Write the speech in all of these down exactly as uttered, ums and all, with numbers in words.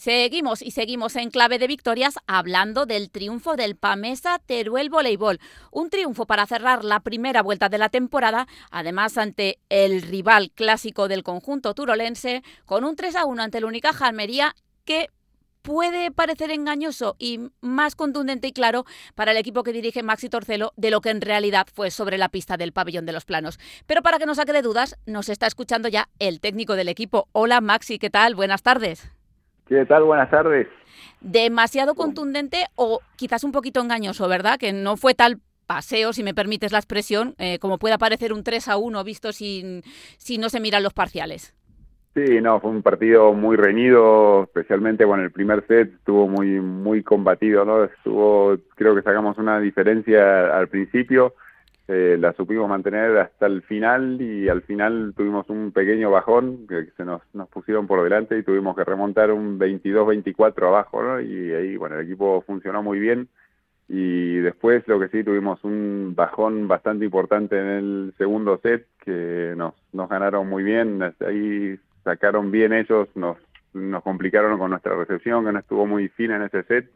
Seguimos y seguimos en clave de victorias hablando del triunfo del Pamesa Teruel Voleibol. Un triunfo para cerrar la primera vuelta de la temporada, además ante el rival clásico del conjunto turolense, con un tres a uno ante el Unicaja Almería que puede parecer engañoso y más contundente y claro para el equipo que dirige Maxi Torcelo de lo que en realidad fue sobre la pista del Pabellón de los Planos. Pero para que no saque de dudas, nos está escuchando ya el técnico del equipo. Hola Maxi, ¿qué tal? Buenas tardes. ¿Qué tal? Buenas tardes. Demasiado contundente o quizás un poquito engañoso, ¿verdad? Que no fue tal paseo, si me permites la expresión, eh, como pueda parecer un tres a uno visto sin, si no se miran los parciales. Sí, no, fue un partido muy reñido, especialmente bueno, el primer set estuvo muy muy combatido, ¿no? Estuvo, creo que sacamos una diferencia al principio, eh, la supimos mantener hasta el final y al final tuvimos un pequeño bajón que se nos, nos pusieron por delante y tuvimos que remontar un veintidós veinticuatro abajo, ¿no? Y ahí, bueno, el equipo funcionó muy bien. Y después lo que sí tuvimos un bajón bastante importante en el segundo set que nos, nos ganaron muy bien, ahí sacaron bien ellos, nos, nos complicaron con nuestra recepción que no estuvo muy fina en ese set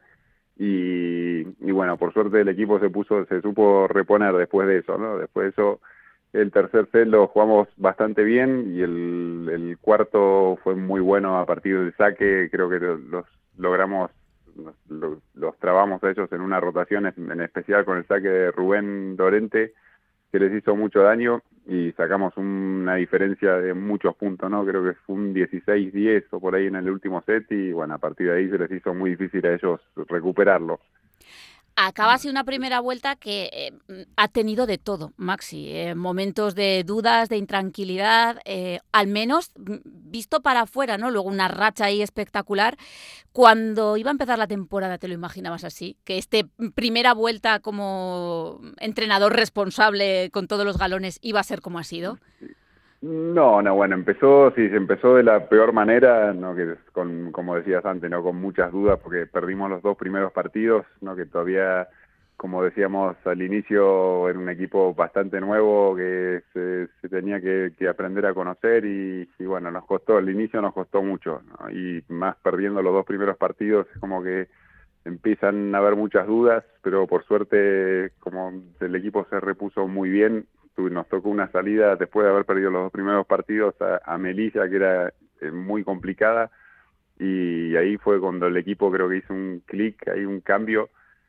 y, y bueno, por suerte el equipo se puso, se supo reponer después de eso, ¿no? Después de eso el tercer set lo jugamos bastante bien y el, el cuarto fue muy bueno a partir del saque, creo que los logramos Los, los trabamos a ellos en una rotación, en especial con el saque de Rubén Dorente, que les hizo mucho daño y sacamos una diferencia de muchos puntos, ¿no? Creo que fue un dieciséis diez o por ahí en el último set y bueno, a partir de ahí se les hizo muy difícil a ellos recuperarlo. Acaba así una primera vuelta que eh, ha tenido de todo, Maxi. Eh, momentos de dudas, de intranquilidad, eh, al menos visto para afuera, ¿no? Luego una racha ahí espectacular. Cuando iba a empezar la temporada, ¿te lo imaginabas así? Que este primera vuelta como entrenador responsable con todos los galones iba a ser como ha sido. No, no, bueno, empezó, sí, se empezó de la peor manera, no, que con, como decías antes, no, con muchas dudas porque perdimos los dos primeros partidos, no, que todavía, como decíamos al inicio, era un equipo bastante nuevo que se, se tenía que, que aprender a conocer y, y bueno, nos costó, al inicio nos costó mucho, ¿no? Y más perdiendo los dos primeros partidos, es como que empiezan a haber muchas dudas, pero por suerte, como el equipo se repuso muy bien, nos tocó una salida después de haber perdido los dos primeros partidos a, a Melilla, que era eh, muy complicada, y ahí fue cuando el equipo creo que hizo un clic, hay un cambio,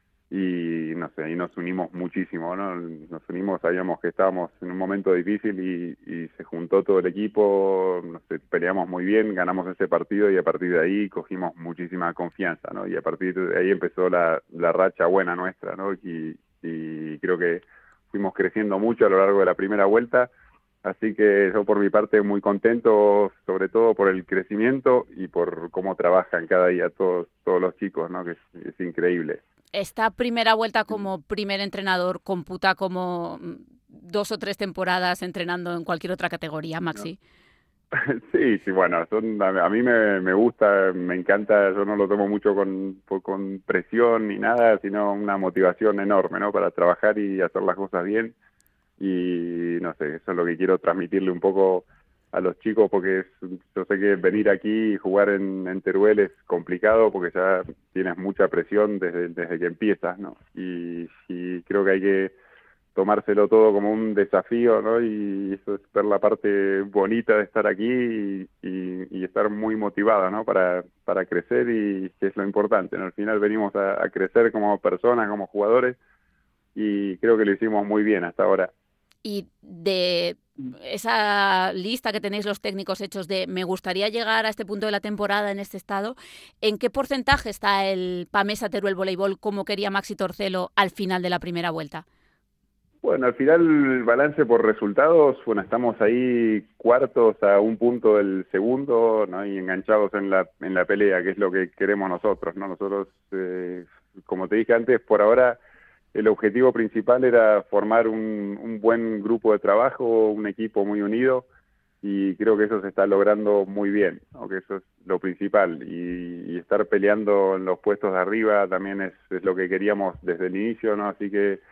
y no sé, ahí nos unimos muchísimo, ¿no? Nos unimos, sabíamos que estábamos en un momento difícil y, y se juntó todo el equipo, no sé, peleamos muy bien, ganamos ese partido y a partir de ahí cogimos muchísima confianza, ¿no? Y a partir de ahí empezó la, la racha buena nuestra, ¿no? Y, y creo que fuimos creciendo mucho a lo largo de la primera vuelta, así que yo por mi parte muy contento, sobre todo por el crecimiento y por cómo trabajan cada día todos, todos los chicos, ¿no? Que es, es increíble. Esta primera vuelta como primer entrenador computa como dos o tres temporadas entrenando en cualquier otra categoría, Maxi. Sí, sí, bueno, son, a, a mí me, me gusta, me encanta, yo no lo tomo mucho con, con presión ni nada, sino una motivación enorme, ¿no? Para trabajar y hacer las cosas bien y no sé, eso es lo que quiero transmitirle un poco a los chicos porque es, yo sé que venir aquí y jugar en, en Teruel es complicado porque ya tienes mucha presión desde, desde que empiezas, ¿no? Y, y creo que hay que tomárselo todo como un desafío, ¿no? Y eso es ver la parte bonita de estar aquí y, y, y estar muy motivada, ¿no? Para, para crecer y que es lo importante, ¿no? Al final venimos a, a crecer como personas, como jugadores y creo que lo hicimos muy bien hasta ahora. Y de esa lista que tenéis los técnicos hechos de me gustaría llegar a este punto de la temporada en este estado, ¿en qué porcentaje está el Pamesa Teruel Voleibol como quería Maxi Torcelo al final de la primera vuelta? Bueno, al final el balance por resultados, bueno, estamos ahí cuartos a un punto del segundo, ¿no? Y enganchados en la en la pelea, que es lo que queremos nosotros, ¿no? Nosotros, eh, como te dije antes, por ahora el objetivo principal era formar un, un buen grupo de trabajo, un equipo muy unido, y creo que eso se está logrando muy bien, ¿no? Que eso es lo principal, y, y estar peleando en los puestos de arriba también es, es lo que queríamos desde el inicio, ¿no? Así que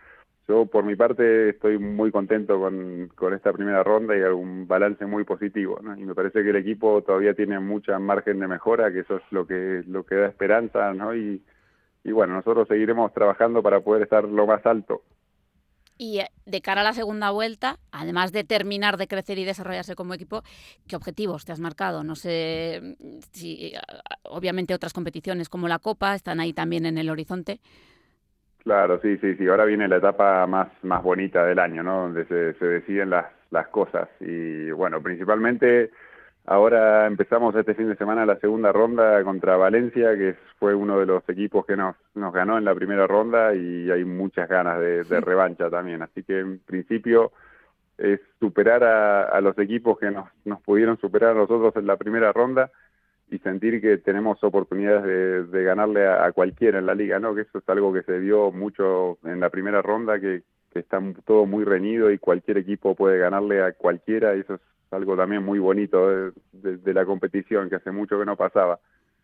yo por mi parte estoy muy contento con, con esta primera ronda y un balance muy positivo, ¿no? Y me parece que el equipo todavía tiene mucha margen de mejora, que eso es lo que lo que da esperanza, ¿no? Y, y bueno, nosotros seguiremos trabajando para poder estar lo más alto. Y de cara a la segunda vuelta, además de terminar de crecer y desarrollarse como equipo, ¿qué objetivos te has marcado? No sé si, obviamente, otras competiciones como la Copa están ahí también en el horizonte. Claro, sí, sí, sí. Ahora viene la etapa más, más bonita del año, ¿no? Donde se, se deciden las, las cosas. Y bueno, principalmente ahora empezamos este fin de semana la segunda ronda contra Valencia, que fue uno de los equipos que nos, nos ganó en la primera ronda y hay muchas ganas de, de revancha también. Así que en principio es superar a, a los equipos que nos, nos pudieron superar a nosotros en la primera ronda y sentir que tenemos oportunidades de, de ganarle a, a cualquiera en la liga, ¿no? Que eso es algo que se vio mucho en la primera ronda, que, que está todo muy reñido y cualquier equipo puede ganarle a cualquiera, y eso es algo también muy bonito de, de, de la competición, que hace mucho que no pasaba.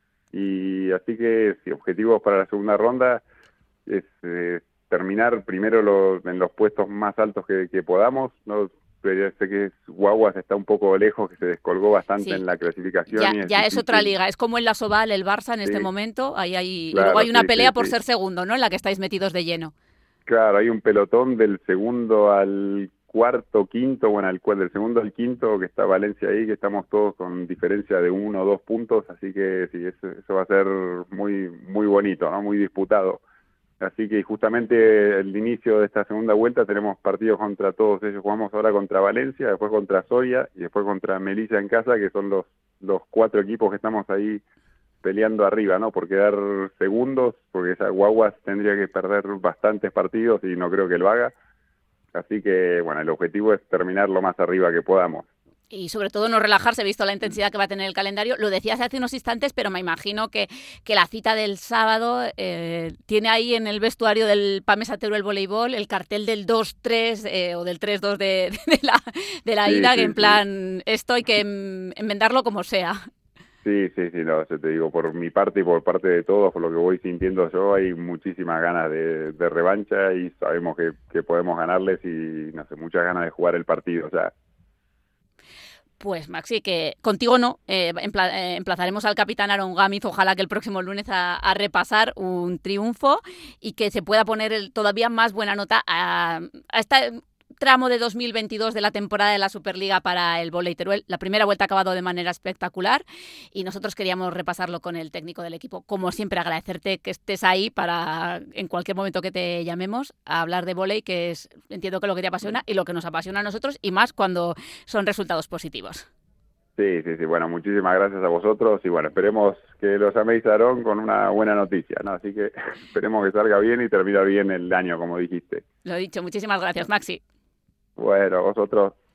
Y así que, sí, objetivos para la segunda ronda es eh, terminar primero lo, en los puestos más altos que, que podamos, ¿no? Pero sé que Guaguas está un poco lejos, que se descolgó bastante Sí. en la clasificación. Ya, y es ya es otra difícil. liga, es como en la Soval, el Barça en Sí, este momento, ahí hay, claro, y luego hay una sí, pelea sí, por sí. ser segundo, ¿no? En la que estáis metidos de lleno. Claro, hay un pelotón del segundo al cuarto, quinto, bueno, al, del segundo al quinto, que está Valencia ahí, que estamos todos con diferencia de uno o dos puntos, así que sí, eso, eso va a ser muy, muy bonito, ¿no? Muy disputado. Así que justamente el inicio de esta segunda vuelta tenemos partidos contra todos ellos. Jugamos ahora contra Valencia, después contra Soria y después contra Melilla en casa, que son los, los cuatro equipos que estamos ahí peleando arriba, ¿no? Por quedar segundos, porque esa Guaguas tendría que perder bastantes partidos y no creo que lo haga. Así que, bueno, el objetivo es terminar lo más arriba que podamos. Y sobre todo no relajarse, visto la intensidad que va a tener el calendario. Lo decías hace unos instantes, pero me imagino que, que la cita del sábado eh, tiene ahí en el vestuario del Pamesa Teruel Voleibol el cartel del dos tres eh, o del tres dos de, de la, de la Sí, ida, sí, que en sí. plan, esto hay que enmendarlo como sea. Sí, sí, sí, no, yo te digo, por mi parte y por parte de todos, por lo que voy sintiendo yo, hay muchísimas ganas de, de revancha y sabemos que, que podemos ganarles y, no sé, muchas ganas de jugar el partido, o sea. Pues Maxi, que contigo no, eh, empla eh, emplazaremos al capitán Aaron Gámez, ojalá que el próximo lunes a, a repasar un triunfo y que se pueda poner el, todavía más buena nota a, a este tramo de dos mil veintidós de la temporada de la Superliga para el vóley Teruel. La primera vuelta ha acabado de manera espectacular y nosotros queríamos repasarlo con el técnico del equipo. Como siempre, agradecerte que estés ahí para, en cualquier momento que te llamemos, a hablar de vóley, que es, entiendo que lo que te apasiona y lo que nos apasiona a nosotros, y más cuando son resultados positivos. Sí, sí, sí, bueno, muchísimas gracias a vosotros y bueno, esperemos que los améis, Aarón, con una buena noticia, ¿no? Así que esperemos que salga bien y terminar bien el año, como dijiste. Lo dicho, muchísimas gracias, Maxi. Bueno, vosotros.